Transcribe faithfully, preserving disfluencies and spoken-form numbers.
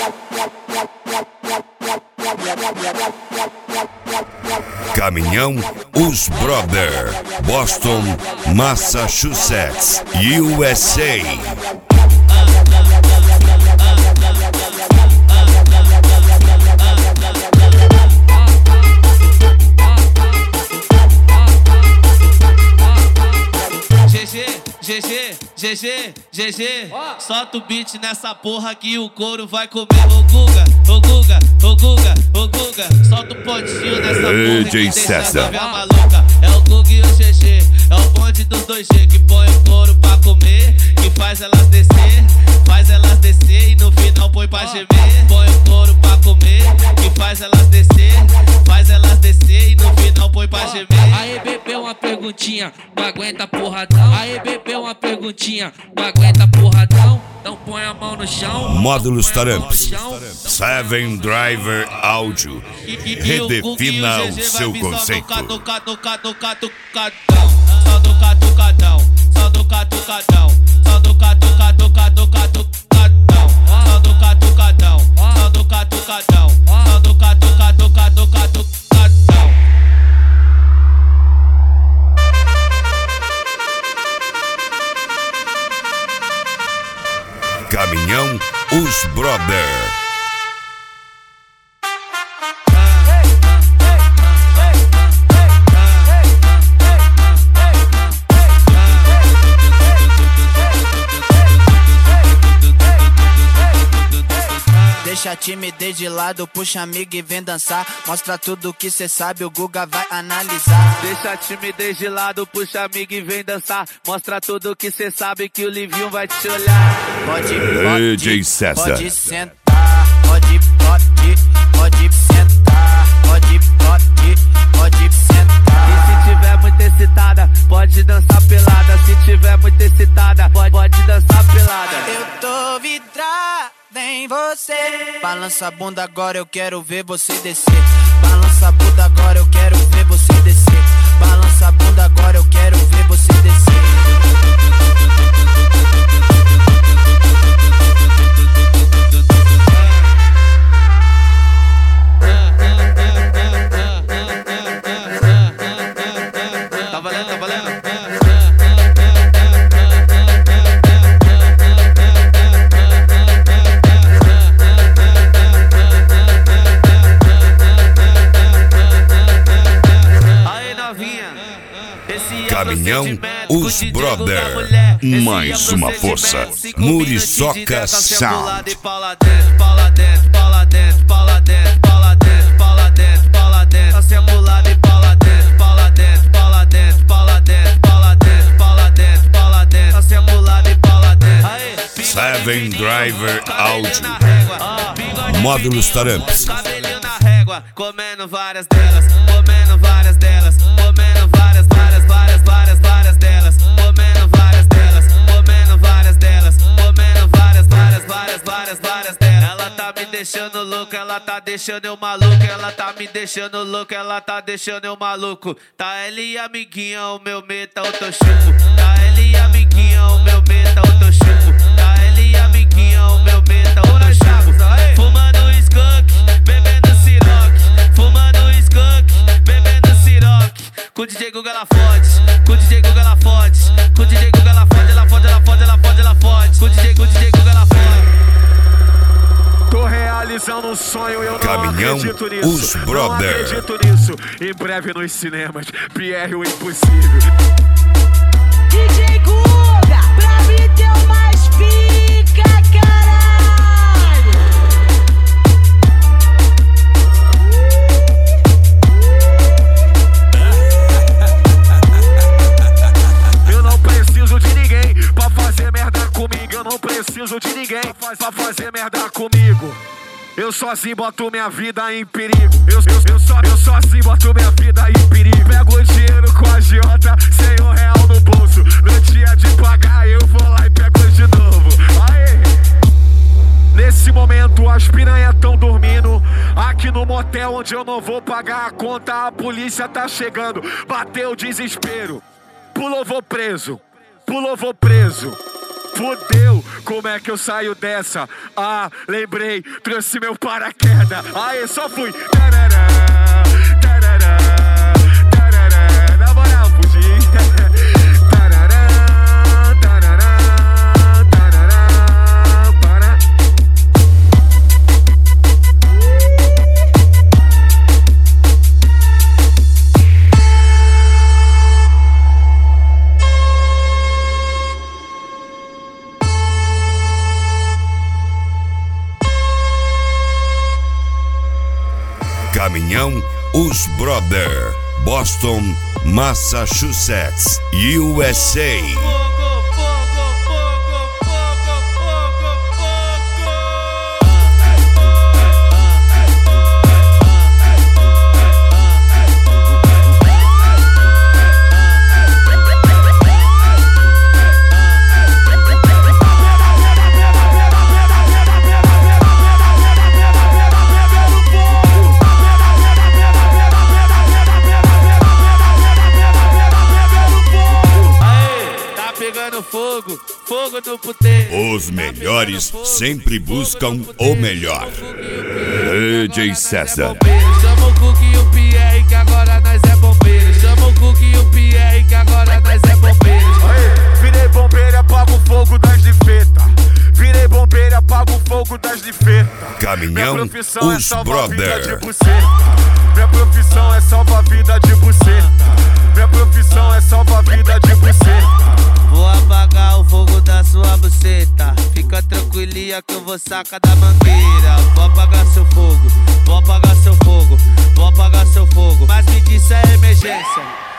Caminhão Os Brother, Boston, Massachusetts, U S A. G G, G G, G G, solta o beat nessa porra que o couro vai comer. Ô Guga, ô Guga, ô Guga, ô Guga, solta o pontinho nessa porra que deixa a minha maluca. É o Guga e o G G, é o bonde dos dois G que põe o couro pra comer, que faz elas descer, faz elas descer e no final põe pra gemer. Põe o couro pra comer, que faz elas descer, faz elas descer e no final põe pra gemer. Aí bebê, uma perguntinha, não aguenta porradão. Aí bebê, uma perguntinha, não aguenta porradão. Então põe a mão no chão. Módulos Taramps, Seven Driver Áudio. Redefina o seu conceito. Só do catucadão, só do catucadão, só do catucadão, só do catucadão, só do catucadão, só do catucadão, só do catucadão. Caminhão Os Brother. Deixa a timidez de lado, puxa amigo e vem dançar. Mostra tudo que cê sabe, o Guga vai analisar. Deixa a timidez de lado, puxa amigo e vem dançar. Mostra tudo que cê sabe que o Livinho vai te olhar. Pode, pode, D J César. Pode sentar, pode, pode, pode sentar, pode, pode, pode sentar. E se tiver muito excitada, pode dançar pelada. Se tiver muito excitada, pode, pode dançar pelada. Eu tô vidrada em você. Balança a bunda agora, eu quero ver você descer. Balança a bunda agora, eu quero ver você descer. Balança a bunda agora, eu quero ver você descer. Tá valendo, tá valendo? Caminhão Os Brother. Mais uma força. Muriçoca Sound. Pala dentro, pala dentro, pala dentro, pala dentro, pala dentro, pala dentro, pala dentro. Tá semulado e pala dentro, pala dentro, pala dentro, pala dentro, pala dentro, pala dentro, pala dentro. Tá semulado e pala dentro. Seven Driver Áudio. Módulos Taramps. Cabelinho na régua, comendo várias delas, comendo várias delas, comendo várias, várias, várias, várias, várias delas, comendo várias delas, comendo várias delas, comendo várias, várias, várias, várias, várias delas. Ela tá me deixando louco, ela tá deixando eu maluco, ela tá me deixando louco, ela tá deixando eu maluco. Tá ela e amiguinha, o meu meta, eu tô chupo. Tá ela e amiguinha, o meu meta, eu tô chupo. Tá ela e amiguinha, o meu meta, eu tô chupo. Fumando skunk, bebendo siroque, fumando skunk, bebendo siroque. Com o D J Guga ela fode, com o D J Guga ela fode, com o D J Guga ela fode, ela fode, ela fode, ela fode, ela fode. Com o D J, com o D J Guga ela fode. Tô realizando um sonho, eu não Caminhão acredito nisso. Os Brother. Não acredito nisso. Em breve nos cinemas, Pierre o Impossível. D J Guga, pra mim teu mais pica, caralho. Eu não preciso de ninguém pra fazer merda comigo. Eu não preciso de ninguém pra fazer merda comigo. Eu sozinho boto minha vida em perigo. Eu, eu, eu, só, eu sozinho boto minha vida em perigo. Pego o dinheiro com a agiota, sem um real no bolso. No dia de pagar eu vou lá e pego de novo. Aê! Nesse momento as piranhas tão dormindo. Aqui no motel onde eu não vou pagar a conta, a polícia tá chegando. Bateu o desespero. Pulou, vou preso. Pulou, vou preso. Fudeu, como é que eu saio dessa? Ah, lembrei, trouxe meu paraquedas. Aí só fui. Tarará, tarará, tarará. Na moral, fugi. Tarará, tarará, tarará, para. Caminhão Os Brother, Boston, Massachusetts, U S A. Fogo, fogo no puteiro. Os melhores sempre buscam o melhor. D J César. Chama o Cook e o Pierre que agora nós é bombeiro. Chama o Cook e o Pierre que agora nós é bombeiro. Aê, virei bombeiro, apago o fogo das lifetas. Virei bombeiro, apago o fogo das lifetas. Caminhão Minha profissão Os é salvar Brother. vida de buceta. Minha profissão é salvar vida de buceta. Minha profissão é salvar vida de buceta. Vou apagar o fogo da sua buceta. Fica tranquilinha que eu vou sacar da mangueira. Vou apagar seu fogo, vou apagar seu fogo, vou apagar seu fogo. Mas me disse é emergência.